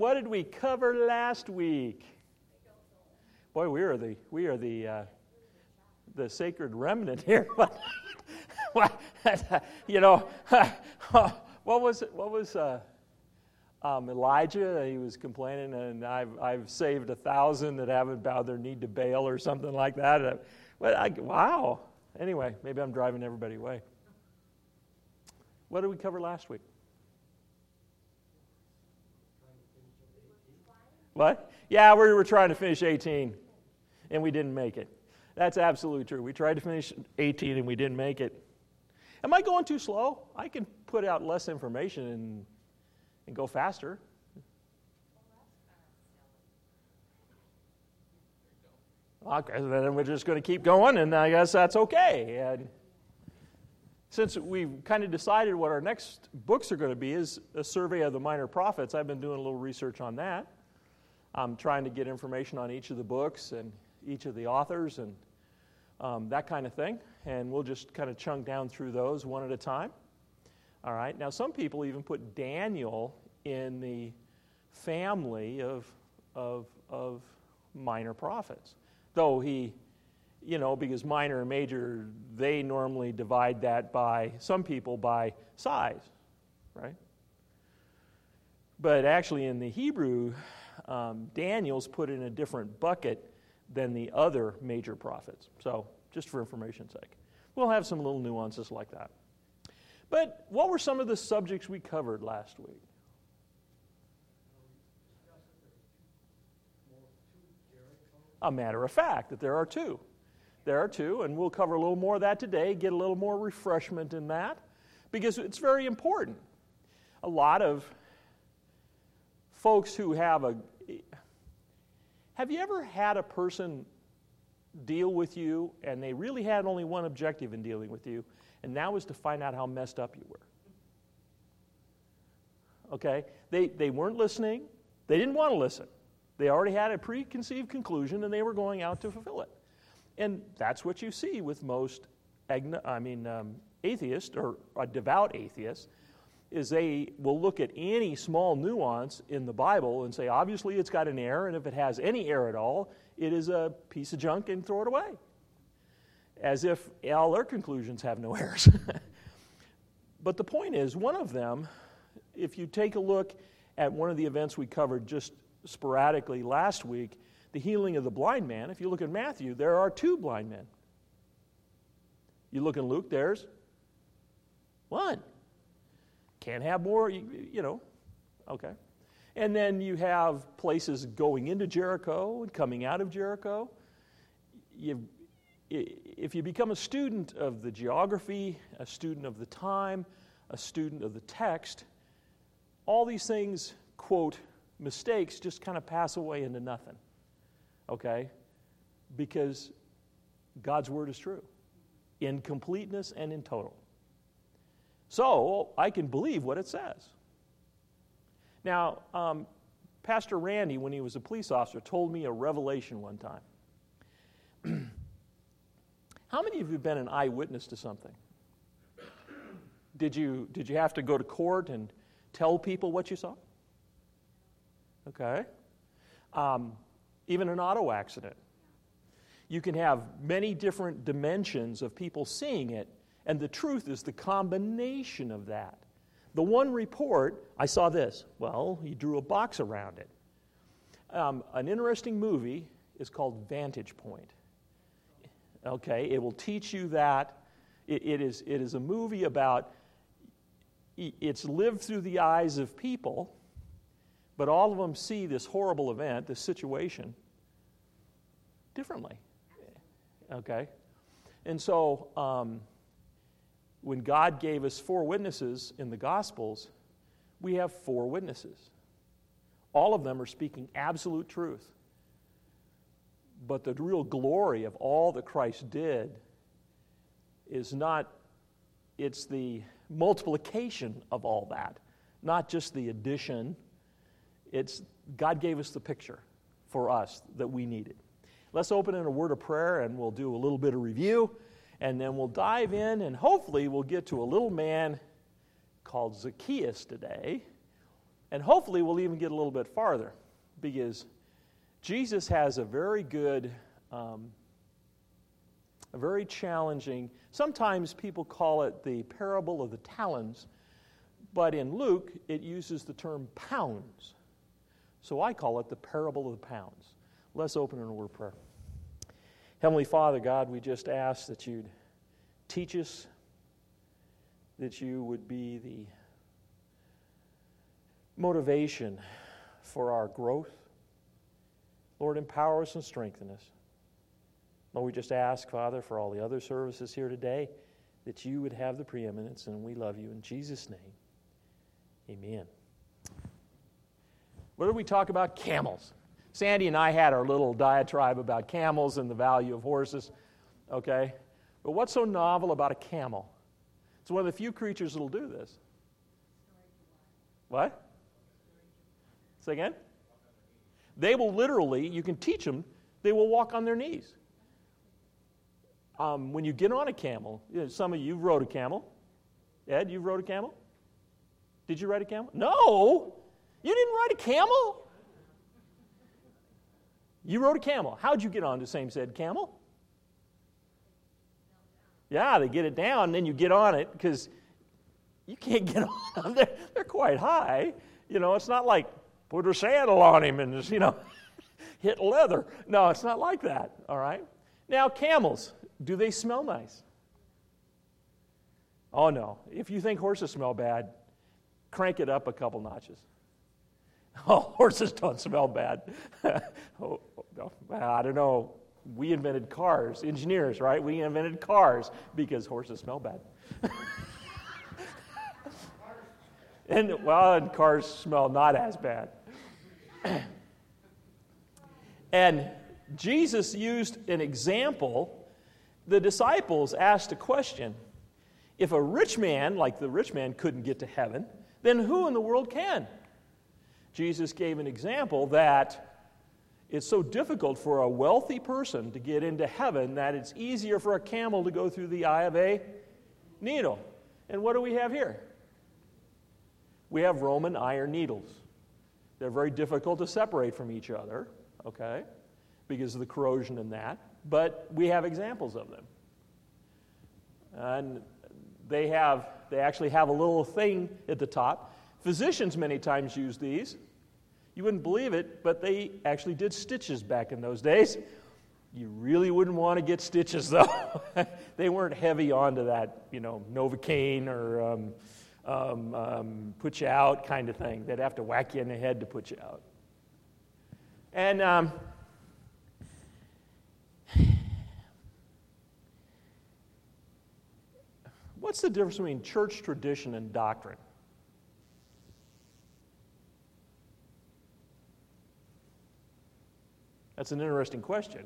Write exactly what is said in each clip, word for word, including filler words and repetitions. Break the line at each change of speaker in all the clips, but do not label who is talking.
What did we cover last week? Boy, we are the we are the uh, the sacred remnant here. You know, what was what was uh, um, Elijah? He was complaining, and I've I've saved a thousand that haven't bowed their knee to Baal or something like that. Well, I, wow. Anyway, maybe I'm driving everybody away. What did we cover last week? What? Yeah, we were trying to finish eighteen, and we didn't make it. That's absolutely true. We tried to finish eighteen, and we didn't make it. Am I going too slow? I can put out less information and, and go faster. Okay, then we're just going to keep going, and I guess that's okay. And since we've kind of decided what our next books are going to be is a survey of the minor prophets, I've been doing a little research on that. I'm trying to get information on each of the books and each of the authors and um, that kind of thing. And we'll just kind of chunk down through those one at a time. All right. Now, some people even put Daniel in the family of, of, of minor prophets. Though he, you know, because minor and major, they normally divide that by, some people, by size, right? But actually in the Hebrew, Um, Daniel's put in a different bucket than the other major prophets. So, just for information's sake. We'll have some little nuances like that. But what were some of the subjects we covered last week? A matter of fact, that there are two. There are two, and we'll cover a little more of that today, get a little more refreshment in that, because it's very important. A lot of folks who have a... Have you ever had a person deal with you and they really had only one objective in dealing with you, and that was to find out how messed up you were? Okay? They, they weren't listening. They didn't want to listen. They already had a preconceived conclusion and they were going out to fulfill it. And that's what you see with most agno- I mean, um, atheists or uh, devout atheists, is they will look at any small nuance in the Bible and say, obviously it's got an error, and if it has any error at all, it is a piece of junk and throw it away. As if all their conclusions have no errors. But the point is, one of them, if you take a look at one of the events we covered just sporadically last week, the healing of the blind man, if you look at Matthew, there are two blind men. You look in Luke, there's one. Can't have more, you, you know, okay. And then you have places going into Jericho and coming out of Jericho. You, if you become a student of the geography, a student of the time, a student of the text, all these things, quote, mistakes just kind of pass away into nothing, okay? Because God's word is true in completeness and in total. So, I can believe what it says. Now, um, Pastor Randy, when he was a police officer, told me a revelation one time. How many of you have been an eyewitness to something? Did you, did you have to go to court and tell people what you saw? Okay. Um, even an auto accident. You can have many different dimensions of people seeing it. And the truth is the combination of that. The one report, I saw this. Well, he drew a box around it. Um, an interesting movie is called Vantage Point. Okay, it will teach you that. It, it is, it is a movie about, it's lived through the eyes of people, but all of them see this horrible event, this situation, differently. Okay? And so, um, when God gave us four witnesses in the Gospels, we have four witnesses. All of them are speaking absolute truth. But the real glory of all that Christ did is not, it's the multiplication of all that, not just the addition. It's God gave us the picture for us that we needed. Let's open in a word of prayer and we'll do a little bit of review. And then we'll dive in, and hopefully we'll get to a little man called Zacchaeus today, And hopefully we'll even get a little bit farther, because Jesus has a very good, um, a very challenging, sometimes people call it the parable of the talents, but in Luke it uses the term pounds. So I call it the parable of the pounds. Let's open in a word of prayer. Heavenly Father, God, we just ask that you'd teach us, that you would be the motivation for our growth. Lord, empower us and strengthen us. Lord, we just ask, Father, for all the other services here today, that you would have the preeminence, and we love you. In Jesus' name, amen. What did we talk about? Camels. Sandy and I had our little diatribe about camels and the value of horses, okay? But what's so novel about a camel? It's one of the few creatures that will do this. What? Say again? They will literally, you can teach them, they will walk on their knees. Um, when you get on a camel, you know, some of you rode a camel. Ed, you rode a camel? Did you ride a camel? No! You didn't ride a camel? You rode a camel. How'd you get on the same said camel? Yeah, they get it down, and then you get on it, because you can't get on them. They're, they're quite high. You know, it's not like put a saddle on him and just, you know, hit leather. No, it's not like that, all right? Now, camels, do they smell nice? Oh, no. If you think horses smell bad, crank it up a couple notches. Oh, horses don't smell bad. oh, I don't know. We invented cars, engineers, right? We invented cars because horses smell bad. and, well, and cars smell not as bad. And Jesus used an example. The disciples asked a question. If a rich man, like the rich man, couldn't get to heaven, then who in the world can? Jesus gave an example that it's so difficult for a wealthy person to get into heaven that it's easier for a camel to go through the eye of a needle. And what do we have here? We have Roman iron needles. They're very difficult to separate from each other, okay, because of the corrosion in that. But we have examples of them. And they have, they actually have a little thing at the top. Physicians many times use these. You wouldn't believe it, but they actually did stitches back in those days. You really wouldn't want to get stitches, though. They weren't heavy onto that, you know, Novocaine or um, um, um, put you out kind of thing. They'd have to whack you in the head to put you out. And um, what's the difference between church tradition and doctrine? That's an interesting question.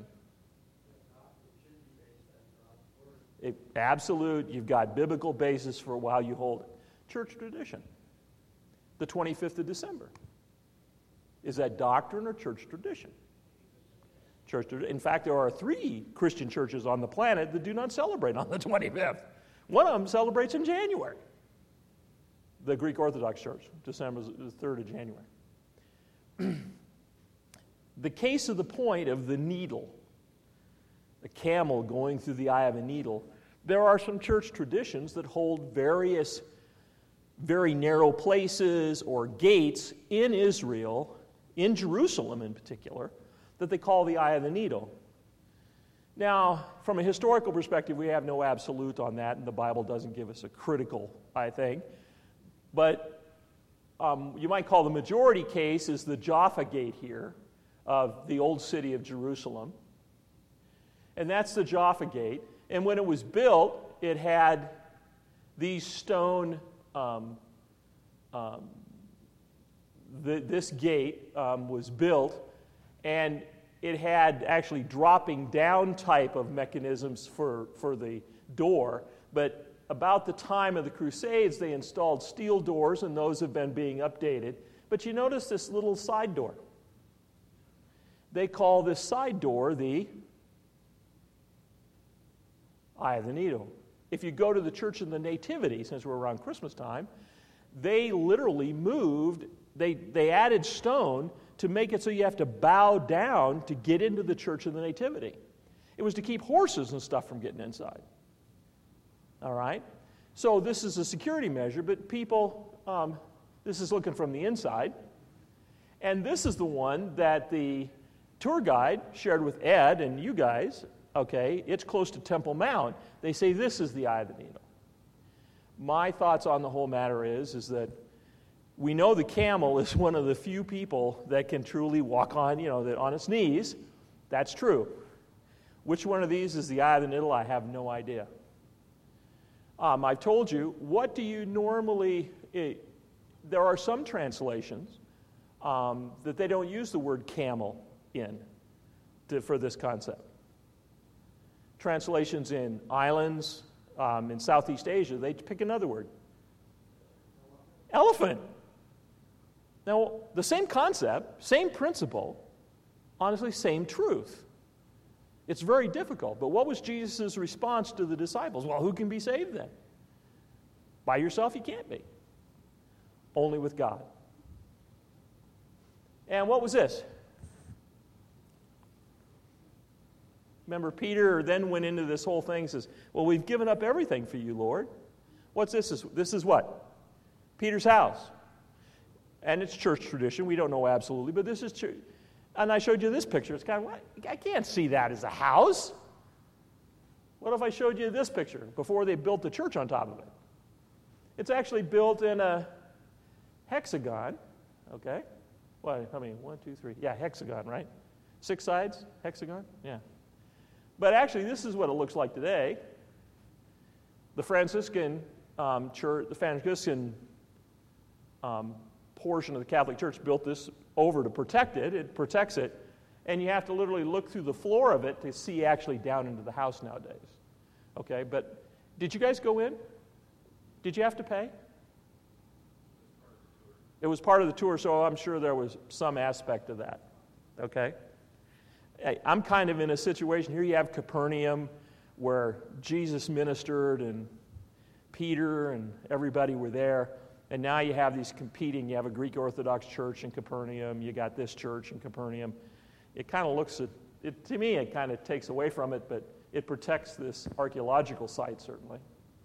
It, absolute, you've got biblical basis for why you hold it. Church tradition. The twenty-fifth of December. Is that doctrine or church tradition? Church tradition. In fact, there are three Christian churches on the planet that do not celebrate on the twenty-fifth. One of them celebrates in January. The Greek Orthodox Church, December the third of January. The case of the point of the needle, the camel going through the eye of a needle, there are some church traditions that hold various very narrow places or gates in Israel, in Jerusalem in particular, that they call the eye of the needle. Now, from a historical perspective, we have no absolute on that, and the Bible doesn't give us a critical, I think. But um, you might call the majority case is the Jaffa Gate here of the old city of Jerusalem. And that's the Jaffa Gate. And when it was built, it had these stone, um, um, the, this gate um, was built, and it had actually dropping down type of mechanisms for, for the door. But about the time of the Crusades, they installed steel doors, and those have been being updated. But you notice this little side door. They call this side door the eye of the needle. If you go to the Church of the Nativity, since we're around Christmas time, they literally moved they, they added stone to make it so you have to bow down to get into the Church of the Nativity. It was to keep horses and stuff from getting inside. All right? So this is a security measure, but people, um, this is looking from the inside. And this is the one that the tour guide shared with Ed and you guys. Okay, it's close to Temple Mount. They say this is the eye of the needle. My thoughts on the whole matter is, is that we know the camel is one of the few people that can truly walk on, you know, that on its knees. That's true. Which one of these is the eye of the needle? I have no idea. Um, I've told you, what do you normally, it, there are some translations um, that they don't use the word camel in to, for this concept. Translations in islands, um, in Southeast Asia, they pick another word. Elephant. Now, the same concept, same principle, honestly, same truth. It's very difficult. But what was Jesus' response to the disciples? Well, who can be saved then? By yourself, you can't be. Only with God. And what was this? Remember, Peter then went into this whole thing and says, well, we've given up everything for you, Lord. What's this? This is what? Peter's house. And it's church tradition. We don't know absolutely, but this is church. And I showed you this picture. It's kind of, what? I can't see that as a house. What if I showed you this picture before they built the church on top of it? It's actually built in a hexagon, okay? What, how many? One, two, three. Yeah, hexagon, right? Six sides, hexagon? Yeah. But actually, this is what it looks like today. The Franciscan um, church, the Franciscan um, portion of the Catholic Church built this over to protect it. It protects it. And you have to literally look through the floor of it to see actually down into the house nowadays. Okay, but did you guys go in? Did you have to pay? It was part of the tour, so I'm sure there was some aspect of that. Okay? I'm kind of in a situation here. You have Capernaum, where Jesus ministered, and Peter and everybody were there. And now you have these competing. You have a Greek Orthodox church in Capernaum. You got this church in Capernaum. It kind of looks at it, to me, it kind of takes away from it, but it protects this archaeological site, certainly.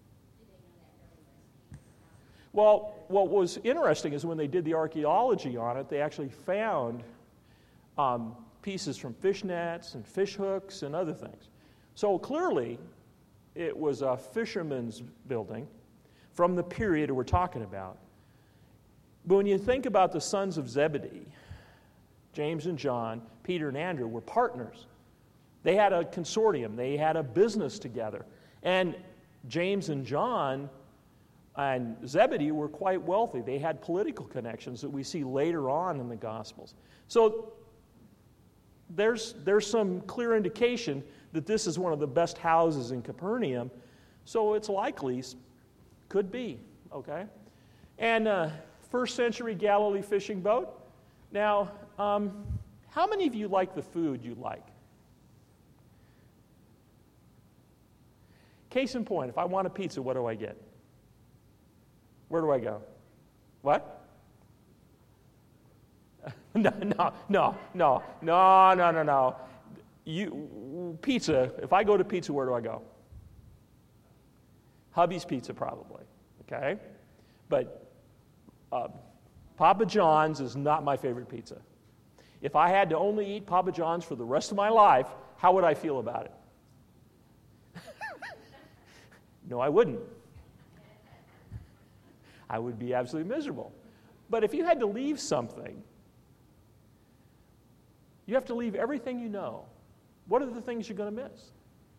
Well, what was interesting is when they did the archaeology on it, they actually found um, pieces from fish nets and fish hooks and other things. So clearly, it was a fisherman's building from the period we're talking about. But when you think about the sons of Zebedee, James and John, Peter and Andrew were partners. They had a consortium. They had a business together. And James and John and Zebedee were quite wealthy. They had political connections that we see later on in the Gospels. So there's, there's some clear indication that this is one of the best houses in Capernaum. So it's likely, could be, okay? And uh, first century Galilee fishing boat. Now, um, how many of you like the food you like? Case in point, if I want a pizza, what do I get? Where do I go? What? no, no, no, no, no, no, no, no. You, pizza, if I go to pizza, where do I go? Hubby's Pizza, probably, okay? But uh, Papa John's is not my favorite pizza. If I had to only eat Papa John's for the rest of my life, how would I feel about it? No, I wouldn't. I would be absolutely miserable. But if you had to leave something, you have to leave everything you know. What are the things you're going to miss?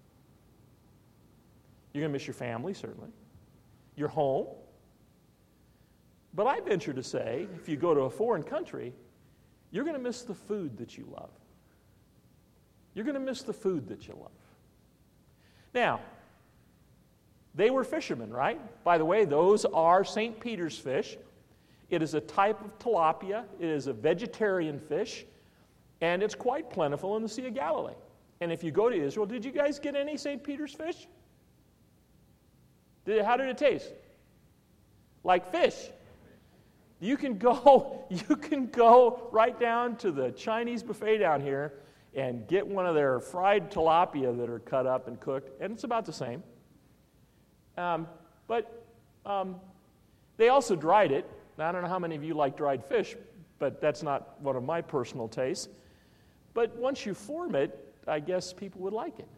You're going to miss your family, certainly. Your home. But I venture to say, if you go to a foreign country, you're going to miss the food that you love. You're going to miss the food that you love. Now, they were fishermen, right? By the way, those are Saint Peter's fish. It is a type of tilapia. It is a vegetarian fish, and it's quite plentiful in the Sea of Galilee. And if you go to Israel, did you guys get any Saint Peter's fish? Did it, how did it taste? Like fish. You can go, you can go right down to the Chinese buffet down here and get one of their fried tilapia that are cut up and cooked, and it's about the same. Um, but um, they also dried it. Now, I don't know how many of you like dried fish, but that's not one of my personal tastes. But once you form it, I guess people would like it.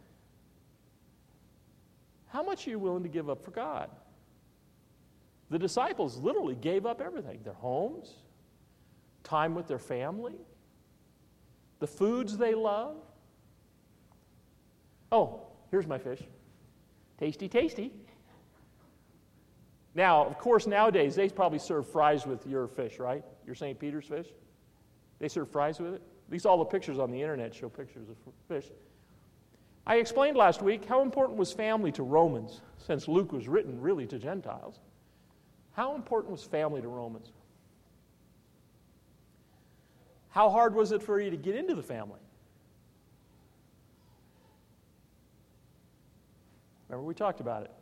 How much are you willing to give up for God? The disciples literally gave up everything, their homes, time with their family, the foods they love. Oh, here's my fish. Tasty, tasty. Now, of course, nowadays, they probably serve fries with your fish, right? Your Saint Peter's fish. They serve fries with it. At least all the pictures on the internet show pictures of fish. I explained last week how important was family to Romans, since Luke was written really to Gentiles. How important was family to Romans? How hard was it for you to get into the family? Remember we talked about it.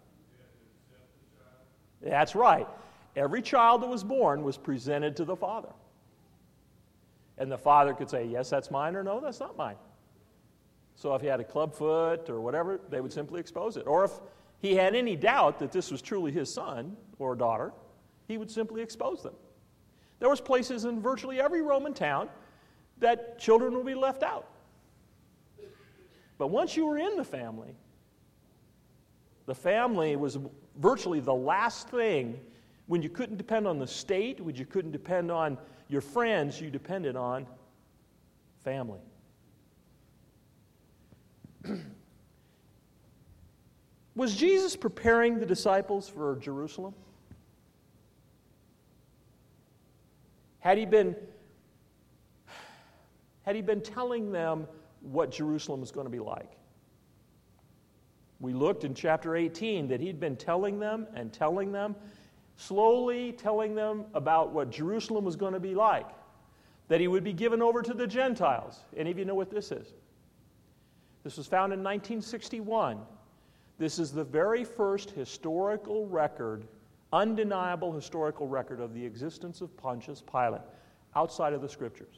That's right. Every child that was born was presented to the father. And the father could say, yes, that's mine, or no, that's not mine. So if he had a club foot or whatever, they would simply expose it. Or if he had any doubt that this was truly his son or daughter, he would simply expose them. There was places in virtually every Roman town that children would be left out. But once you were in the family, the family was virtually the last thing. When you couldn't depend on the state, when you couldn't depend on your friends, you depended on family. Was Jesus preparing the disciples for Jerusalem? Had he been, had he been telling them what Jerusalem was going to be like? We looked in chapter eighteen that he'd been telling them and telling them, slowly telling them about what Jerusalem was going to be like, that he would be given over to the Gentiles. Any of you know what this is? This was found in nineteen sixty-one. This is the very first historical record, undeniable historical record of the existence of Pontius Pilate outside of the Scriptures.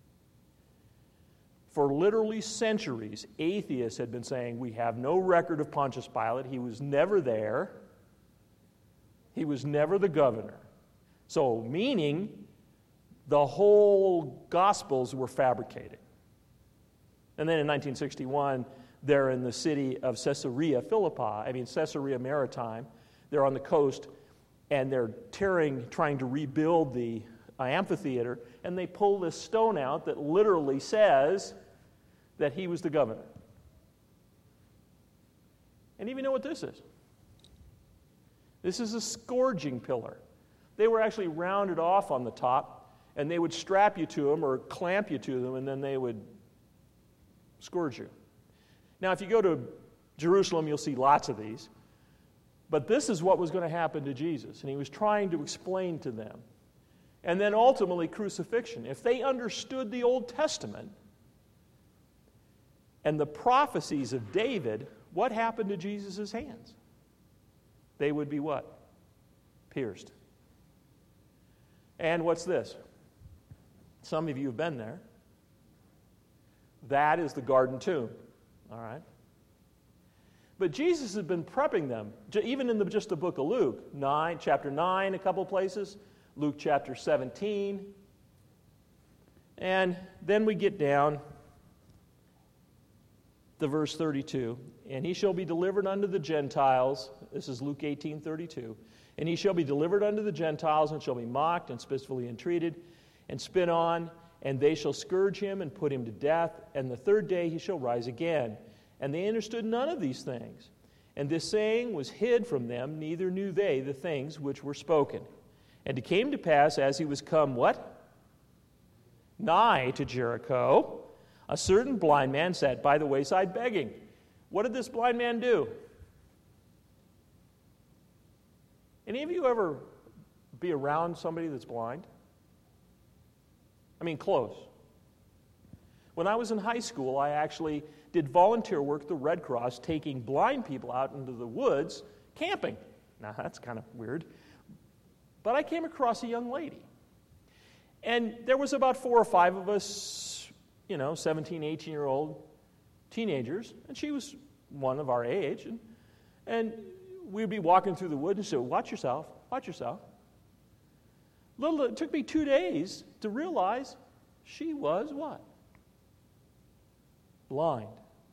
For literally centuries, atheists had been saying, we have no record of Pontius Pilate. He was never there. He was never the governor. So, meaning the whole Gospels were fabricated. And then in nineteen sixty-one, they're in the city of Caesarea Philippi, I mean Caesarea Maritime. They're on the coast, and they're tearing, trying to rebuild the uh, amphitheater, and they pull this stone out that literally says that he was the governor. And even know what this is? This is a scourging pillar. They were actually rounded off on the top, and they would strap you to them or clamp you to them, and then they would scourge you. Now, if you go to Jerusalem, you'll see lots of these. But this is what was going to happen to Jesus, and he was trying to explain to them. And then ultimately, crucifixion. If they understood the Old Testament and the prophecies of David, what happened to Jesus' hands? They would be what? Pierced. And what's this? Some of you have been there. That is the garden tomb. All right? But Jesus has been prepping them, even in the, just the book of Luke, nine, chapter nine, a couple places, Luke chapter seventeen. And then we get down to verse thirty-two. And he shall be delivered unto the Gentiles. This is Luke eighteen thirty-two. And he shall be delivered unto the Gentiles, and shall be mocked, and spitefully entreated, and spit on, and they shall scourge him, and put him to death, and the third day he shall rise again. And they understood none of these things. And this saying was hid from them, neither knew they the things which were spoken. And it came to pass, as he was come, what? Nigh to Jericho, a certain blind man sat by the wayside begging. What did this blind man do? Any of you ever be around somebody that's blind? I mean, close. When I was in high school, I actually did volunteer work at the Red Cross, taking blind people out into the woods camping. Now, that's kind of weird. But I came across a young lady. And there was about four or five of us, you know, seventeen, eighteen-year-old teenagers, and she was one of our age, and, and we'd be walking through the woods and say, watch yourself, watch yourself. Little, it took me two days to realize she was what? Blind.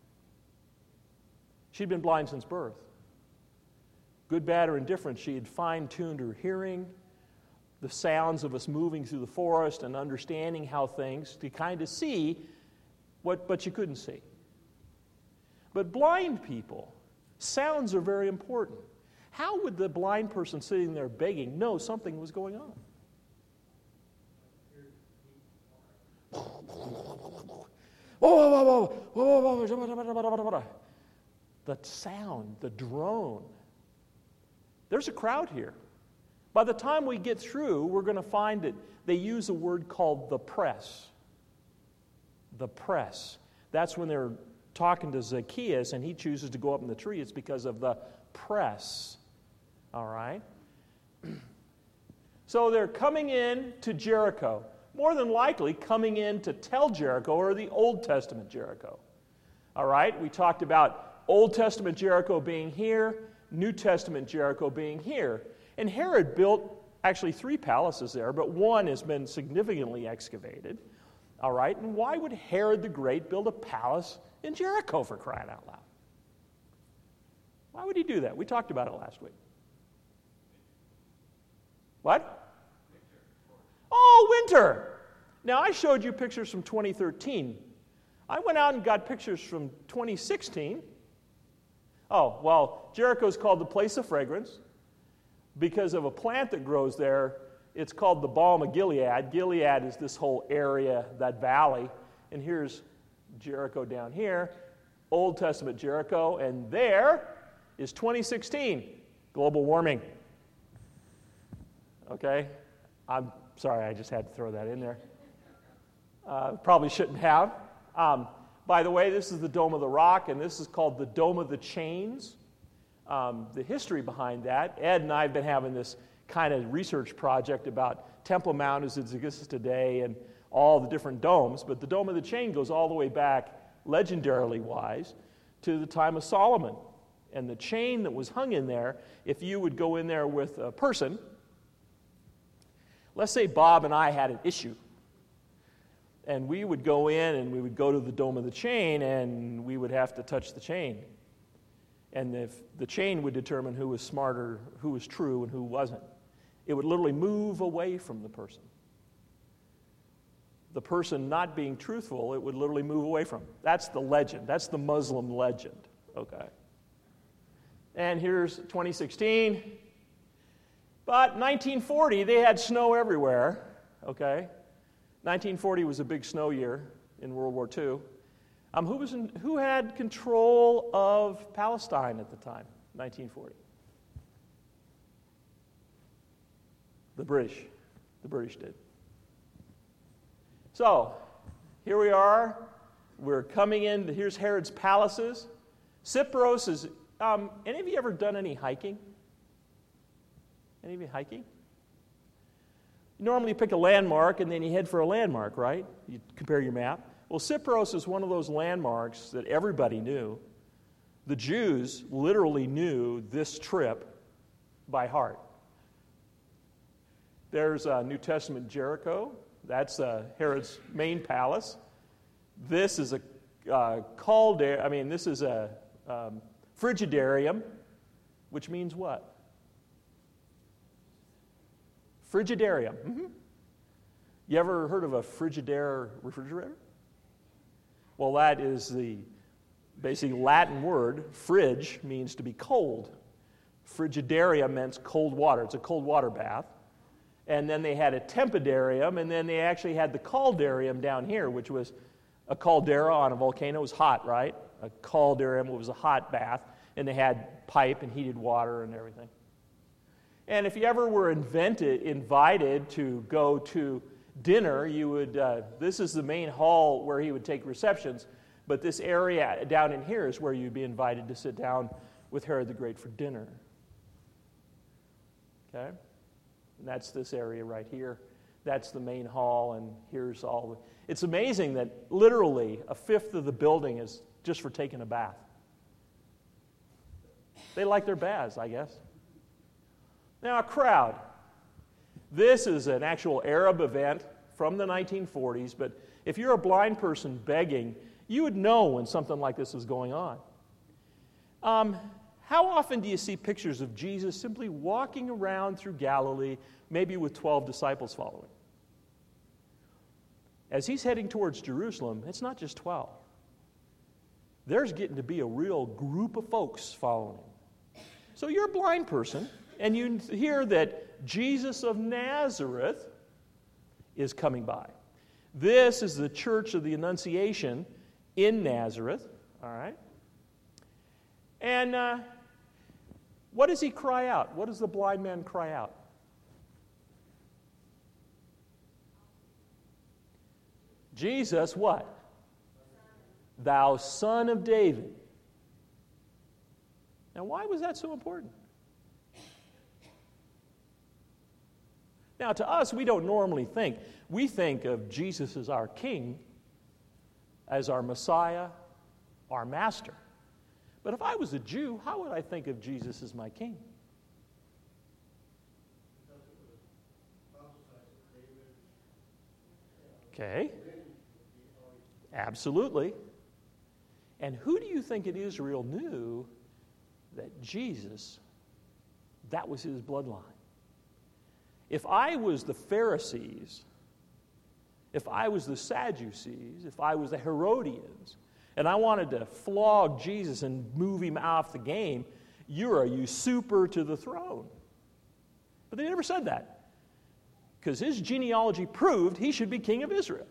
She'd been blind since birth. Good, bad, or indifferent, she had fine-tuned her hearing, the sounds of us moving through the forest and understanding how things, to kind of see what, but you couldn't see. But blind people, sounds are very important. How would the blind person sitting there begging know something was going on? The sound, the drone. There's a crowd here. By the time we get through, we're going to find that they use a word called the press. The press. That's when they're talking to Zacchaeus and he chooses to go up in the tree. It's because of the press. All right? So they're coming in to Jericho. More than likely coming in to tell Jericho, or the Old Testament Jericho. All right? We talked about Old Testament Jericho being here, New Testament Jericho being here. And Herod built actually three palaces there, but one has been significantly excavated. All right? And why would Herod the Great build a palace in Jericho, for crying out loud? Why would he do that? We talked about it last week. What? Oh, winter. Now, I showed you pictures from twenty thirteen. I went out and got pictures from twenty sixteen. Oh, well, Jericho's called the place of fragrance because of a plant that grows there. It's called the balm of Gilead. Gilead is this whole area, that valley. And here's Jericho down here, Old Testament Jericho. And there is twenty sixteen, global warming. Okay? I'm sorry, I just had to throw that in there. Uh, probably shouldn't have. Um, by the way, this is the Dome of the Rock, and this is called the Dome of the Chains. Um, the history behind that, Ed and I have been having this kind of research project about Temple Mount as it exists today and all the different domes, but the Dome of the Chain goes all the way back, legendarily wise, to the time of Solomon. And the chain that was hung in there, if you would go in there with a person, let's say Bob and I had an issue, and we would go in and we would go to the Dome of the Chain and we would have to touch the chain. And if the chain would determine who was smarter, who was true, and who wasn't. It would literally move away from the person. The person not being truthful, it would literally move away from. That's the legend. That's the Muslim legend. Okay. And here's twenty sixteen. But nineteen forty, they had snow everywhere. Okay. nineteen forty was a big snow year in World War Two. Um, who was in, who had control of Palestine at the time, nineteen forty? The British. The British did. So, here we are. We're coming in. Here's Herod's palaces. Cypros is, um, any of you ever done any hiking? Any of you hiking? You normally pick a landmark and then you head for a landmark, right? You compare your map. Well, Cypros is one of those landmarks that everybody knew. The Jews literally knew this trip by heart. There's uh, New Testament Jericho. That's uh, Herod's main palace. This is a uh, caldera. I mean, this is a um, frigidarium, which means what? Frigidarium. Mm-hmm. You ever heard of a Frigidaire refrigerator? Well, that is the basic Latin word. Fridge means to be cold. Frigidaria meant cold water. It's a cold water bath. And then they had a tempedarium, and then they actually had the caldarium down here, which was a caldera on a volcano. It was hot, right? A caldarium was a hot bath, and they had pipe and heated water and everything. And if you ever were invented, invited to go to dinner, you would, uh, this is the main hall where he would take receptions, but this area down in here is where you'd be invited to sit down with Herod the Great for dinner. Okay? And that's this area right here. That's the main hall, and here's all the... It's amazing that literally a fifth of the building is just for taking a bath. They like their baths, I guess. Now, a crowd. This is an actual Arab event from the nineteen forties, but if you're a blind person begging, you would know when something like this is going on. Um, how often do you see pictures of Jesus simply walking around through Galilee, maybe with twelve disciples following? As he's heading towards Jerusalem, it's not just twelve. There's getting to be a real group of folks following him. So you're a blind person, and you hear that Jesus of Nazareth is coming by. This is the Church of the Annunciation in Nazareth, all right? And uh, what does he cry out? What does the blind man cry out? Jesus, what? Thou Son of David. Now, why was that so important? Now, to us, we don't normally think. We think of Jesus as our King, as our Messiah, our Master. But if I was a Jew, how would I think of Jesus as my King? Okay. Absolutely. And who do you think in Israel knew that Jesus, that was his bloodline? If I was the Pharisees, if I was the Sadducees, if I was the Herodians, and I wanted to flog Jesus and move him off the game, you're a usurper to the throne. But they never said that, because his genealogy proved he should be king of Israel.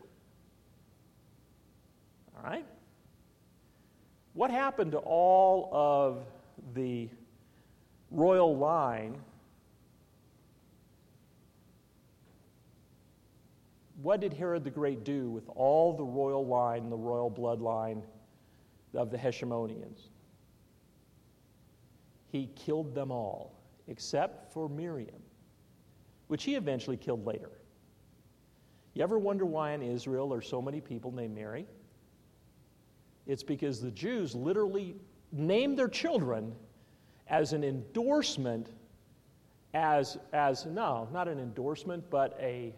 All right? What happened to all of the royal line? What did Herod the Great do with all the royal line, the royal bloodline of the Hashemonians? He killed them all, except for Miriam, which he eventually killed later. You ever wonder why in Israel there are so many people named Mary? It's because the Jews literally named their children as an endorsement, as, as no, not an endorsement, but a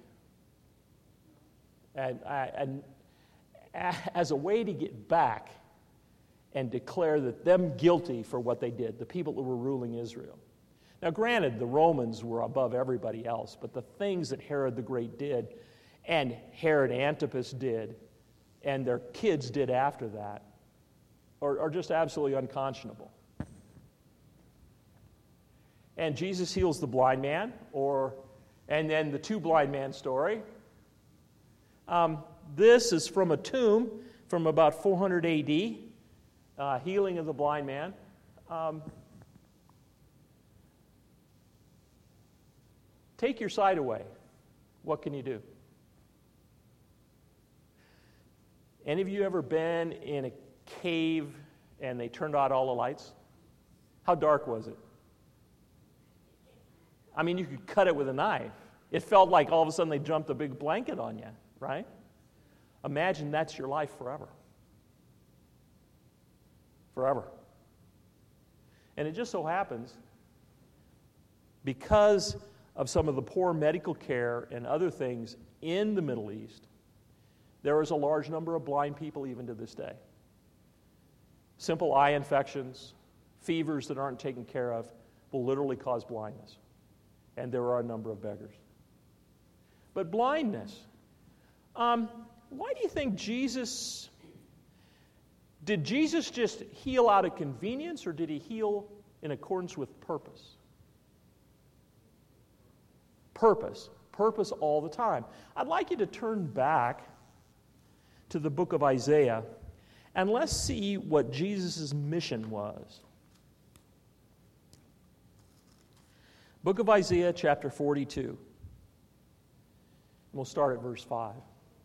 And, and as a way to get back and declare that them guilty for what they did, the people that were ruling Israel. Now, granted, the Romans were above everybody else, but the things that Herod the Great did, and Herod Antipas did, and their kids did after that, are, are just absolutely unconscionable. And Jesus heals the blind man, or and then the two blind man story. Um, this is from a tomb from about four hundred A D, uh, healing of the blind man. Um, take your sight away. What can you do? Any of you ever been in a cave and they turned out all the lights? How dark was it? I mean, you could cut it with a knife. It felt like all of a sudden they jumped a big blanket on you. Right? Imagine that's your life forever. Forever. And it just so happens, because of some of the poor medical care and other things in the Middle East, there is a large number of blind people even to this day. Simple eye infections, fevers that aren't taken care of will literally cause blindness. And there are a number of beggars. But blindness, Um, why do you think Jesus, did Jesus just heal out of convenience, or did he heal in accordance with purpose? Purpose. Purpose all the time. I'd like you to turn back to the book of Isaiah, and let's see what Jesus' mission was. Book of Isaiah, chapter forty-two. We'll start at verse five.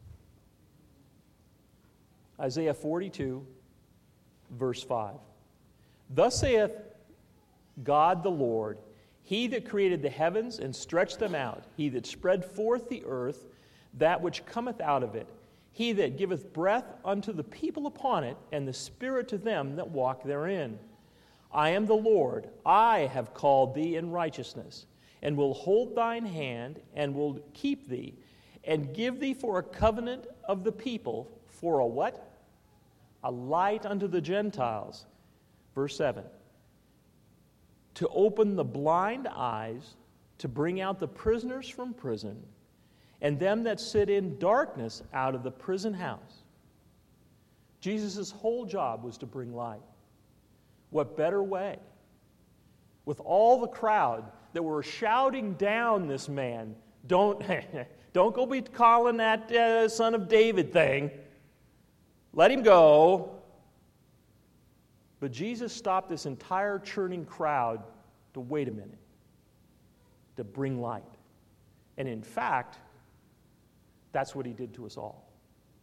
Isaiah forty-two, verse five. Thus saith God the Lord, He that created the heavens and stretched them out, he that spread forth the earth, that which cometh out of it, he that giveth breath unto the people upon it, and the spirit to them that walk therein. I am the Lord, I have called thee in righteousness, and will hold thine hand, and will keep thee, and give thee for a covenant of the people, for a what? A light unto the Gentiles. Verse seven. To open the blind eyes, to bring out the prisoners from prison, and them that sit in darkness out of the prison house. Jesus' whole job was to bring light. What better way? With all the crowd that were shouting down this man, don't, don't go be calling that uh, son of David thing. Let him go. But Jesus stopped this entire churning crowd to wait a minute, to bring light. And in fact, that's what he did to us all.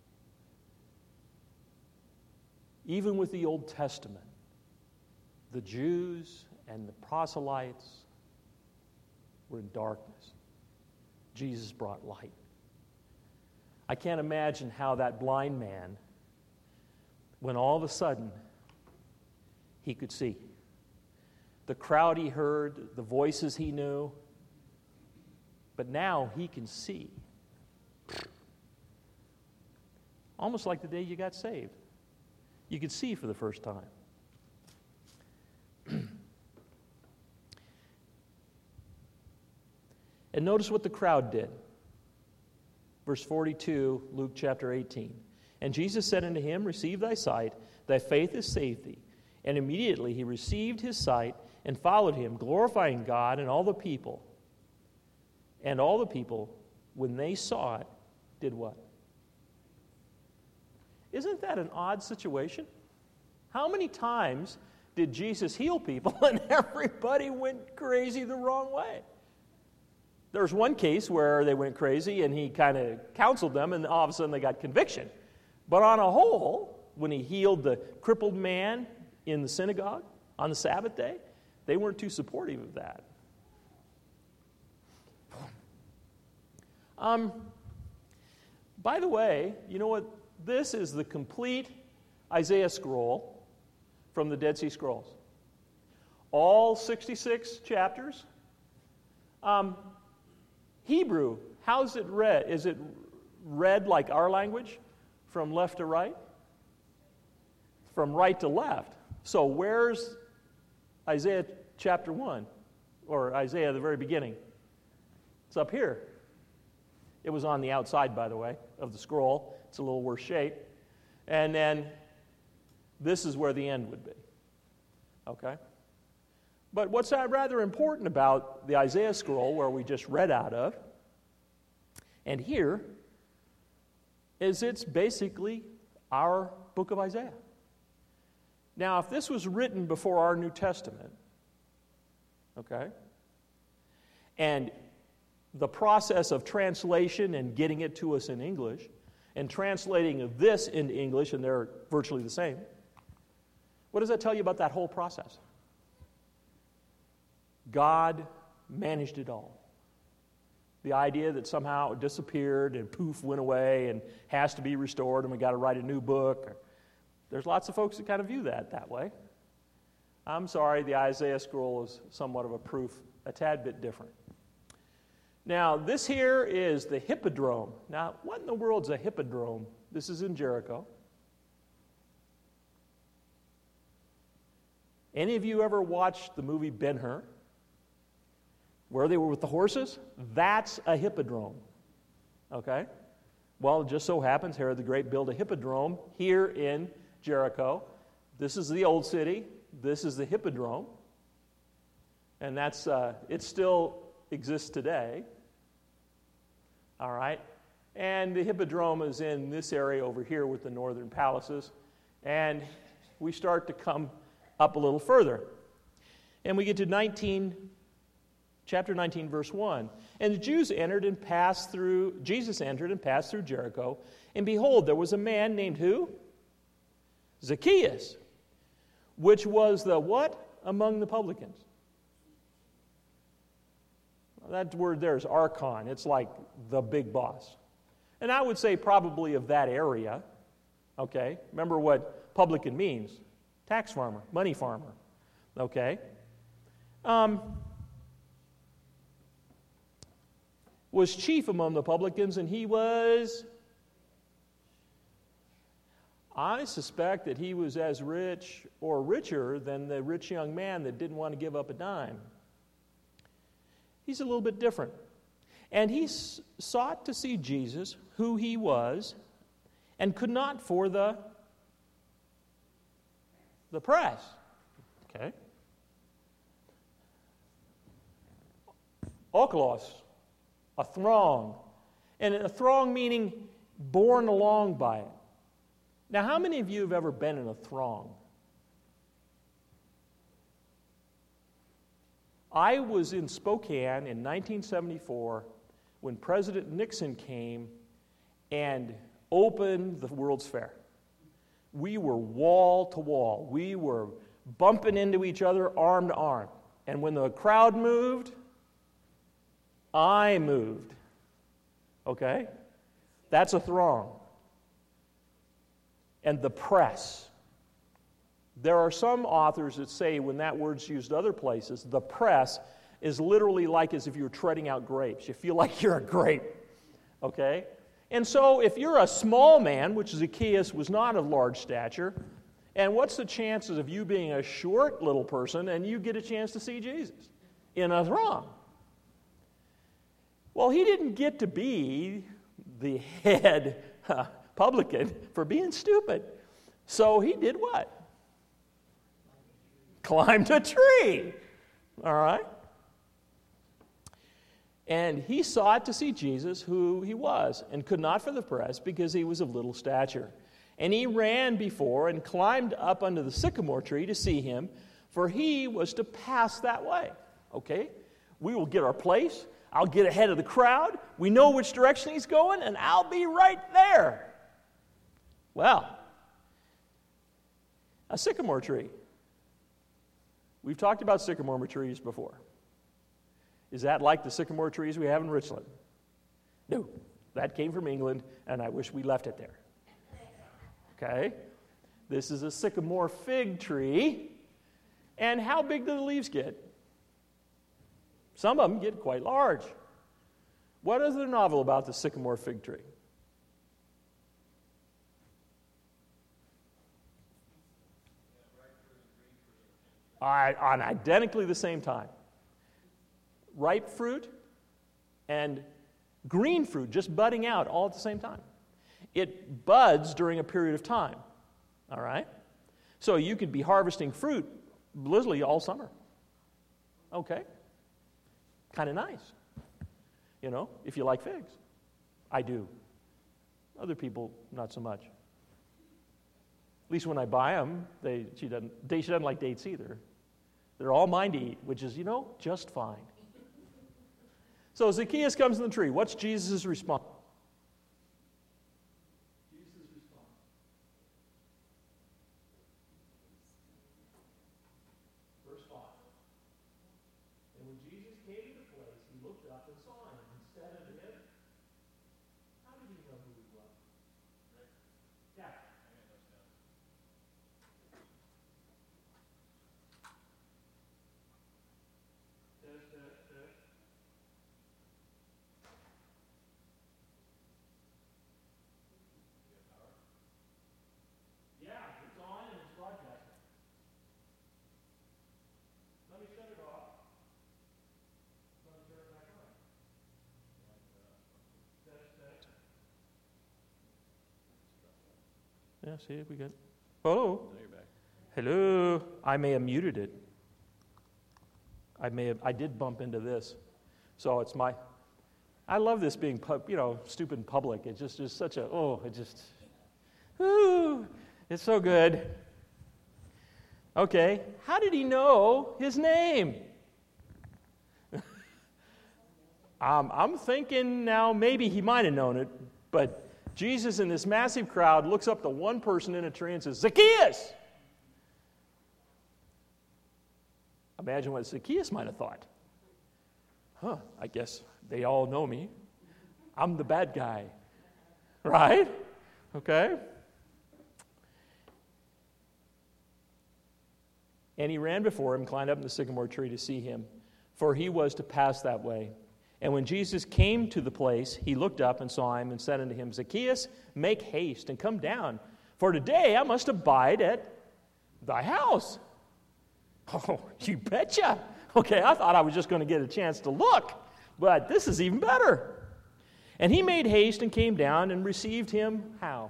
Even with the Old Testament, the Jews and the proselytes were in darkness. Jesus brought light. I can't imagine how that blind man, when all of a sudden he could see. The crowd he heard, the voices he knew, but now he can see. Almost like the day you got saved. You could see for the first time. And notice what the crowd did. Verse forty-two, Luke chapter eighteen. And Jesus said unto him, Receive thy sight, thy faith has saved thee. And immediately he received his sight and followed him, glorifying God, and all the people. And all the people, when they saw it, did what? Isn't that an odd situation? How many times did Jesus heal people and everybody went crazy the wrong way? There was one case where they went crazy and he kind of counseled them and all of a sudden they got conviction. But on a whole, when he healed the crippled man in the synagogue on the Sabbath day, they weren't too supportive of that. Um, by the way, you know what? This is the complete Isaiah scroll from the Dead Sea Scrolls. All sixty-six chapters. Um, Hebrew, how's it read? Is it read like our language, from left to right? From right to left. So where's Isaiah chapter one? Or Isaiah, the very beginning? It's up here. It was on the outside, by the way, of the scroll. It's a little worse shape. And then this is where the end would be. Okay? But what's rather important about the Isaiah scroll, where we just read out of, and here, is it's basically our book of Isaiah. Now, if this was written before our New Testament, okay, and the process of translation and getting it to us in English, and translating of this into English, and they're virtually the same, what does that tell you about that whole process? God managed it all. The idea that somehow it disappeared and poof, went away and has to be restored and we got to write a new book. There's lots of folks that kind of view that that way. I'm sorry, the Isaiah scroll is somewhat of a proof, a tad bit different. Now, this here is the Hippodrome. Now, what in the world's a Hippodrome? This is in Jericho. Any of you ever watched the movie Ben-Hur? Where they were with the horses? That's a hippodrome. Okay? Well, it just so happens Herod the Great built a hippodrome here in Jericho. This is the old city. This is the hippodrome. And that's, uh, it still exists today. All right? And the hippodrome is in this area over here with the northern palaces. And we start to come up a little further. And we get to nineteen Chapter nineteen, verse one. And the Jews entered and passed through, Jesus entered and passed through Jericho. And behold, there was a man named who? Zacchaeus, which was the what? Among the publicans. That word there is archon. It's like the big boss. And I would say probably of that area. Okay? Remember what publican means. Tax farmer, money farmer. Okay? Um, was chief among the publicans, and he was, I suspect that he was as rich or richer than the rich young man that didn't want to give up a dime. He's a little bit different. And he s- sought to see Jesus, who he was, and could not for the, the press. Okay? Okolos, a throng. And a throng meaning borne along by it. Now, how many of you have ever been in a throng? I was in Spokane in nineteen seventy-four when President Nixon came and opened the World's Fair. We were wall to wall. We were bumping into each other arm to arm. And when the crowd moved, I moved. Okay? That's a throng. And the press. There are some authors that say when that word's used other places, the press is literally like as if you were treading out grapes. You feel like you're a grape. Okay? And so if you're a small man, which Zacchaeus was not of large stature, and what's the chances of you being a short little person and you get a chance to see Jesus in a throng? Well, he didn't get to be the head uh, publican for being stupid. So he did what? Climbed a tree. All right? And he sought to see Jesus, who he was, and could not for the press because he was of little stature. And he ran before and climbed up under the sycamore tree to see him, for he was to pass that way. Okay? We will get our place. I'll get ahead of the crowd. We know which direction he's going, and I'll be right there. Well, a sycamore tree. We've talked about sycamore trees before. Is that like the sycamore trees we have in Richland? No. That came from England, and I wish we left it there. Okay? This is a sycamore fig tree. And how big do the leaves get? Some of them get quite large. What is the novel about the sycamore fig tree? I, on identically the same time. Ripe fruit and green fruit just budding out all at the same time. It buds during a period of time. All right? So you could be harvesting fruit literally all summer. Okay? Kind of nice. You know, if you like figs. I do. Other people, not so much. At least when I buy them, they, she, doesn't, they, she doesn't like dates either. They're all mine to eat, which is, you know, just fine. So Zacchaeus comes in the tree. What's Jesus' response? Jesus' response. Verse five. And when Jesus came to the place, he looked up and saw him and said unto him, how did he know who he was? Yeah. Yeah, see it? We got. Hello.
Now you're back.
Hello. I may have muted it. I may have. I did bump into this, so it's my. I love this being, pub, you know, stupid in public. It's just, just such a. Oh, it just. Ooh, it's so good. Okay, how did he know his name? um, I'm thinking now maybe he might have known it, but. Jesus in this massive crowd looks up to one person in a tree and says, Zacchaeus! Imagine what Zacchaeus might have thought. huh, I guess they all know me. I'm the bad guy, right? Okay? And he ran before him, climbed up in the sycamore tree to see him, for he was to pass that way. And when Jesus came to the place, he looked up and saw him and said unto him, Zacchaeus, make haste and come down, for today I must abide at thy house. Oh, you betcha. Okay, I thought I was just going to get a chance to look, but this is even better. And he made haste and came down and received him how?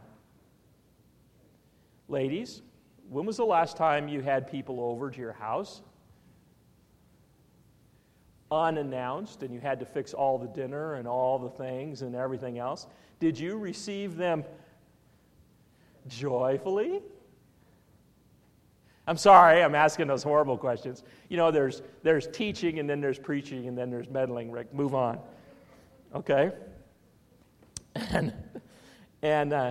Ladies, when was the last time you had people over to your house unannounced and you had to fix all the dinner and all the things and everything else? Did you receive them joyfully? I'm sorry, I'm asking those horrible questions. You know, there's there's teaching and then there's preaching and then there's meddling, Rick. Move on. Okay? And and uh,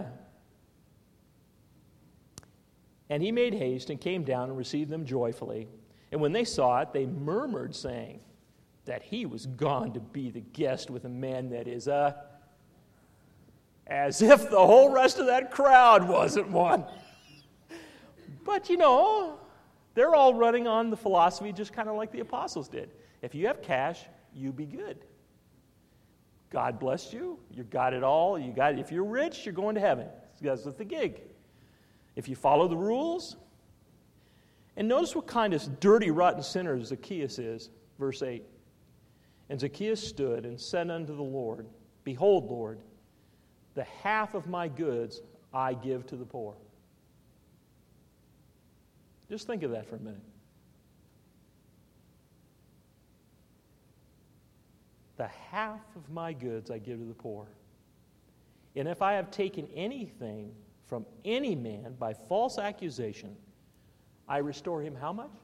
and he made haste and came down and received them joyfully. And when they saw it, they murmured, saying that he was gone to be the guest with a man that is a, as if the whole rest of that crowd wasn't one. But, you know, they're all running on the philosophy just kind of like the apostles did. If you have cash, you be good. God blessed you. You got it all. You got it. If you're rich, you're going to heaven. That's the gig. If you follow the rules. And notice what kind of dirty, rotten sinner Zacchaeus is. Verse eight. And Zacchaeus stood and said unto the Lord, Behold, Lord, the half of my goods I give to the poor. Just think of that for a minute. The half of my goods I give to the poor. And if I have taken anything from any man by false accusation, I restore him how much?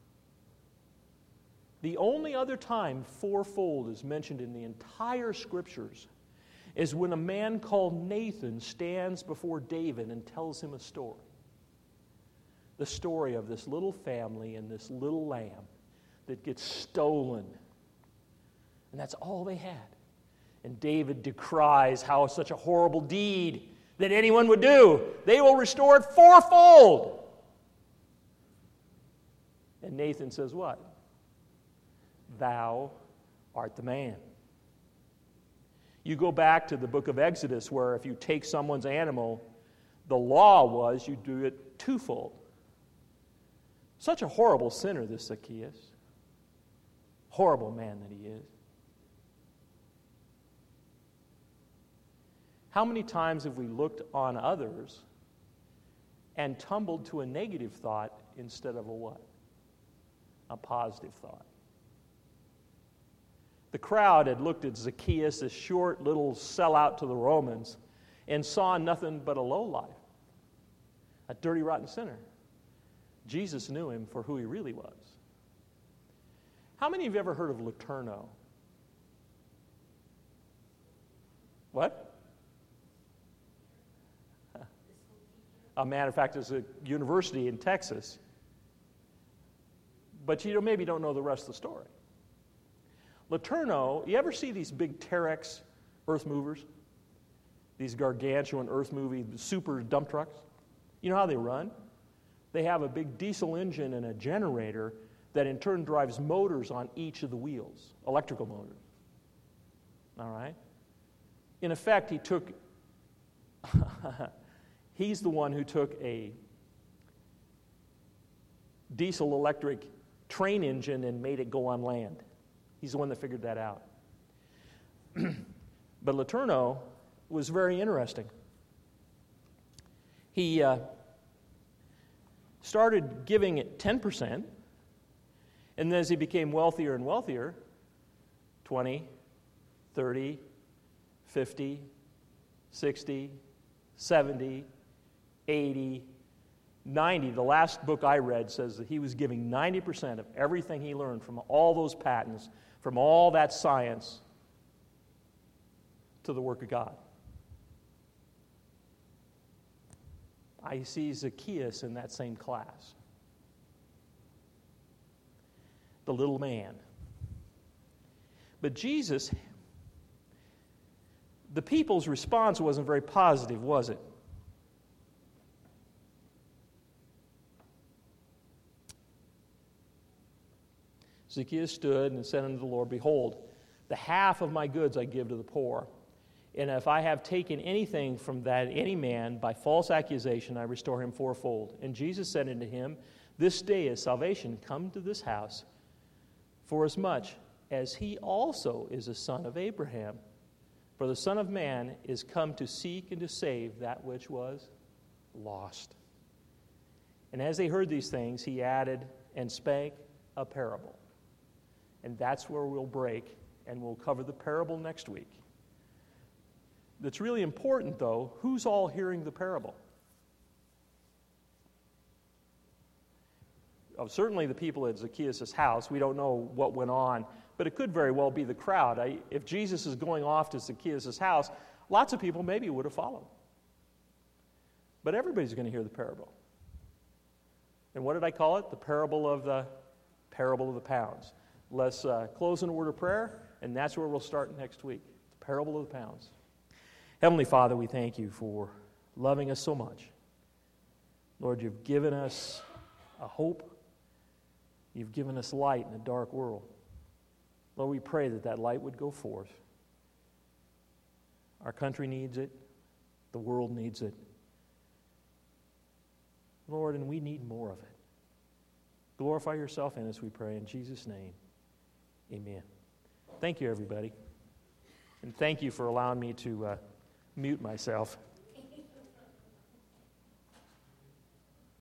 The only other time fourfold is mentioned in the entire Scriptures is when a man called Nathan stands before David and tells him a story. The story of this little family and this little lamb that gets stolen. And that's all they had. And David decries how such a horrible deed that anyone would do. They will restore it fourfold. And Nathan says what? Thou art the man. You go back to the book of Exodus where if you take someone's animal, the law was you do it twofold. Such a horrible sinner, this Zacchaeus. Horrible man that he is. How many times have we looked on others and tumbled to a negative thought instead of a what? A positive thought. The crowd had looked at Zacchaeus, this short little sellout to the Romans, and saw nothing but a lowlife, a dirty, rotten sinner. Jesus knew him for who he really was. How many of you ever heard of Laterno? What? A matter of fact, it's a university in Texas. But you maybe don't know the rest of the story. Laterno, you ever see these big Terex earth movers? These gargantuan earth moving super dump trucks? You know how they run? They have a big diesel engine and a generator that in turn drives motors on each of the wheels, electrical motors. All right? In effect, he took, he's the one who took a diesel electric train engine and made it go on land. He's the one that figured that out. But Laterno was very interesting. He uh, started giving it ten percent, and then as he became wealthier and wealthier, twenty, thirty, fifty, sixty, seventy, eighty, ninety. The last book I read says that he was giving ninety percent of everything he learned from all those patents, from all that science, to the work of God. I see Zacchaeus in that same class. The little man. But Jesus, the people's response wasn't very positive, was it? Zacchaeus stood and said unto the Lord, Behold, the half of my goods I give to the poor. And if I have taken anything from that any man by false accusation, I restore him fourfold. And Jesus said unto him, This day is salvation come to this house, forasmuch as he also is a son of Abraham. For the Son of Man is come to seek and to save that which was lost. And as they heard these things, he added and spake a parable. And that's where we'll break, and we'll cover the parable next week. That's really important, though. Who's all hearing the parable? Oh, certainly the people at Zacchaeus' house. We don't know what went on, but it could very well be the crowd. I, if Jesus is going off to Zacchaeus' house, lots of people maybe would have followed. But everybody's going to hear the parable. And what did I call it? The parable of the parable of the pounds. Let's uh, close in a word of prayer, and that's where we'll start next week. The parable of the pounds. Heavenly Father, we thank you for loving us so much. Lord, you've given us a hope. You've given us light in a dark world. Lord, we pray that that light would go forth. Our country needs it. The world needs it. Lord, and we need more of it. Glorify yourself in us, we pray. In Jesus' name, amen. Thank you, everybody. And thank you for allowing me to uh, mute myself.